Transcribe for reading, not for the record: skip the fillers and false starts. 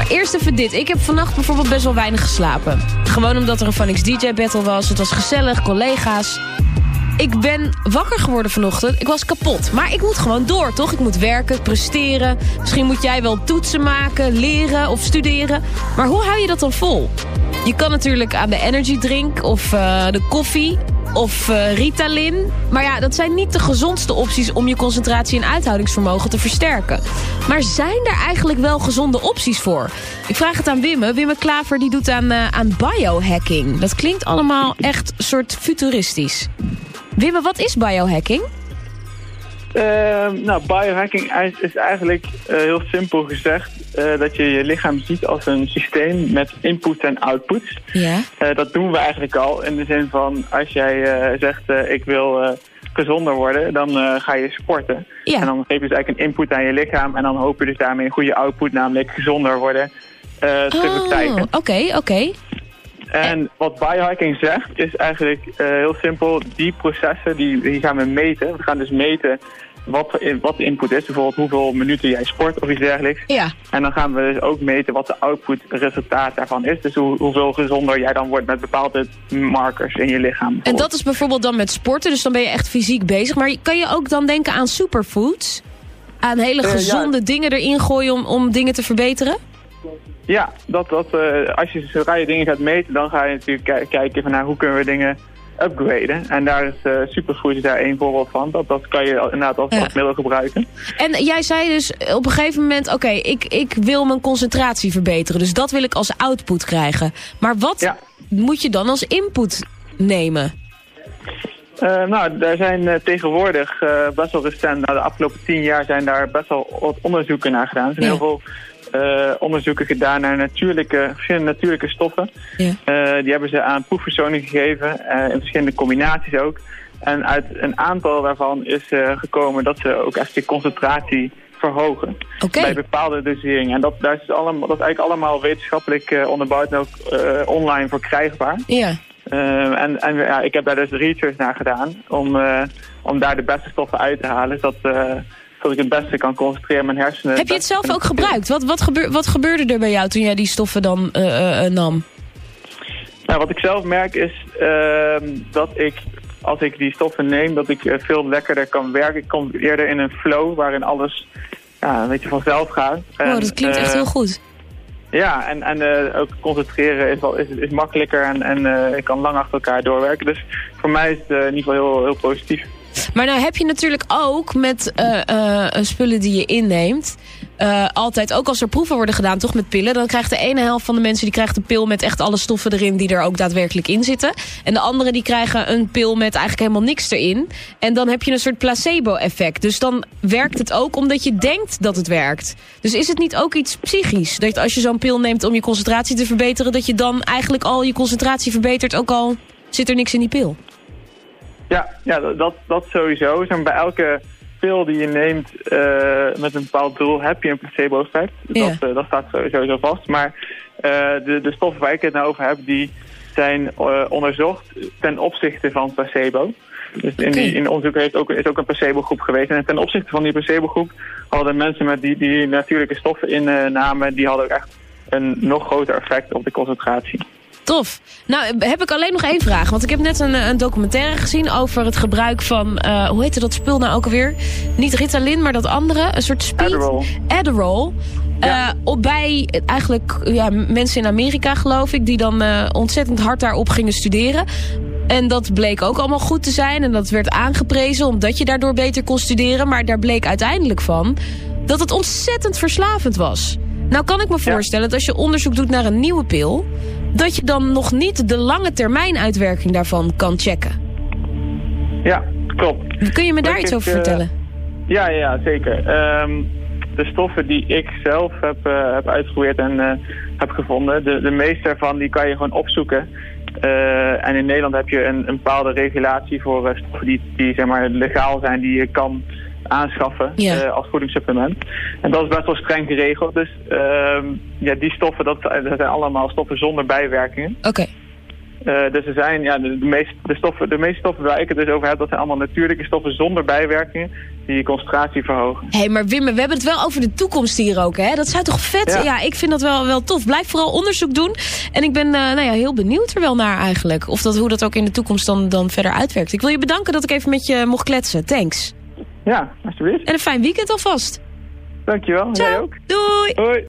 Maar eerst even dit. Ik heb vannacht bijvoorbeeld best wel weinig geslapen. Gewoon omdat er een Phonics DJ battle was. Het was gezellig, collega's. Ik ben wakker geworden vanochtend. Ik was kapot. Maar ik moet gewoon door, toch? Ik moet werken, presteren. Misschien moet jij wel toetsen maken, leren of studeren. Maar hoe hou je dat dan vol? Je kan natuurlijk aan de energy drink of de koffie of Ritalin. Maar ja, dat zijn niet de gezondste opties om je concentratie en uithoudingsvermogen te versterken. Maar zijn er eigenlijk wel gezonde opties voor? Ik vraag het aan Wimme. Wimme Klaver die doet aan biohacking. Dat klinkt allemaal echt soort futuristisch. Wimme, wat is biohacking? Biohacking is eigenlijk heel simpel gezegd dat je je lichaam ziet als een systeem met inputs en outputs. Ja. Dat doen we eigenlijk al in de zin van als jij zegt ik wil gezonder worden, dan ga je sporten. Ja. En dan geef je dus eigenlijk een input aan je lichaam en dan hoop je dus daarmee een goede output, namelijk gezonder worden, te krijgen. Oké. En wat biohacking zegt is eigenlijk heel simpel, die processen die gaan we meten. We gaan dus meten wat de input is, bijvoorbeeld hoeveel minuten jij sport of iets dergelijks. Ja. En dan gaan we dus ook meten wat de output resultaat daarvan is. Dus hoeveel gezonder jij dan wordt met bepaalde markers in je lichaam. En dat is bijvoorbeeld dan met sporten, dus dan ben je echt fysiek bezig. Maar kan je ook dan denken aan superfoods? Aan hele gezonde dingen erin gooien om dingen te verbeteren? Ja, als je zodra je dingen gaat meten, dan ga je natuurlijk kijken van hoe kunnen we dingen upgraden. En daar is Superfoods daar één voorbeeld van. Dat kan je inderdaad als middel gebruiken. En jij zei dus op een gegeven moment, oké, ik wil mijn concentratie verbeteren. Dus dat wil ik als output krijgen. Maar wat moet je dan als input nemen? Daar zijn tegenwoordig best wel recent, de afgelopen 10 jaar zijn daar best wel wat onderzoeken naar gedaan. Er zijn heel veel onderzoeken gedaan naar verschillende natuurlijke stoffen. Ja. Die hebben ze aan proefpersonen gegeven, in verschillende combinaties ook. En uit een aantal daarvan is gekomen dat ze ook echt de concentratie verhogen. Bij bepaalde doseringen. En dat is eigenlijk allemaal wetenschappelijk onderbouwd en ook online verkrijgbaar. Ja. Ik heb daar dus research naar gedaan om daar de beste stoffen uit te halen. Zodat ik het beste kan concentreren mijn hersenen. Heb je het zelf ook gebruikt? Wat gebeurde er bij jou toen jij die stoffen dan nam? Nou, wat ik zelf merk is dat als ik die stoffen neem, dat ik veel lekkerder kan werken. Ik kom eerder in een flow waarin alles een beetje vanzelf gaat. Dat klinkt echt heel goed. Ja, en ook concentreren is makkelijker en ik kan lang achter elkaar doorwerken. Dus voor mij is het in ieder geval heel positief. Maar nou heb je natuurlijk ook met spullen die je inneemt, altijd, ook als er proeven worden gedaan, toch met pillen, dan krijgt de ene helft van de mensen die krijgt een pil met echt alle stoffen erin die er ook daadwerkelijk in zitten. En de andere die krijgen een pil met eigenlijk helemaal niks erin. En dan heb je een soort placebo-effect. Dus dan werkt het ook omdat je denkt dat het werkt. Dus is het niet ook iets psychisch? Dat als je zo'n pil neemt om je concentratie te verbeteren, dat je dan eigenlijk al je concentratie verbetert, ook al zit er niks in die pil? Ja, dat sowieso. Bij elke pil die je neemt met een bepaald doel heb je een placebo-effect. Dat staat sowieso vast. Maar de stoffen waar ik het nou over heb, die zijn onderzocht ten opzichte van placebo. Dus in onderzoek is ook een placebo-groep geweest. En ten opzichte van die placebo-groep hadden mensen met die natuurlijke stoffen innamen, die hadden ook echt een nog groter effect op de concentratie. Tof. Nou, heb ik alleen nog één vraag. Want ik heb net een documentaire gezien over het gebruik van, hoe heette dat spul nou ook alweer? Niet Ritalin, maar dat andere. Een soort speed. Adderall. Bij eigenlijk mensen in Amerika, geloof ik, die dan ontzettend hard daarop gingen studeren. En dat bleek ook allemaal goed te zijn. En dat werd aangeprezen omdat je daardoor beter kon studeren. Maar daar bleek uiteindelijk van dat het ontzettend verslavend was. Nou kan ik me voorstellen dat als je onderzoek doet naar een nieuwe pil, dat je dan nog niet de lange termijn uitwerking daarvan kan checken. Ja, klopt. Kun je me daar iets over vertellen? Ja, zeker. De stoffen die ik zelf heb uitgeprobeerd en heb gevonden, de meeste daarvan die kan je gewoon opzoeken. En in Nederland heb je een bepaalde regulatie voor stoffen die zeg maar legaal zijn, die je kan aanschaffen als voedingssupplement. En dat is best wel streng geregeld. Dus die stoffen, dat zijn allemaal stoffen zonder bijwerkingen. Oké. Dus er zijn de meeste stoffen waar ik het dus over heb, dat zijn allemaal natuurlijke stoffen zonder bijwerkingen. die concentratie verhogen. Hé, maar Wim, we hebben het wel over de toekomst hier ook, hè? Dat zou toch vet? Ja, ik vind dat wel tof. Blijf vooral onderzoek doen. En ik ben heel benieuwd er wel naar eigenlijk. Of hoe dat ook in de toekomst dan verder uitwerkt. Ik wil je bedanken dat ik even met je mocht kletsen. Thanks. Ja, alsjeblieft. En een fijn weekend alvast. Dankjewel. Ciao. Jij ook. Doei. Hoi.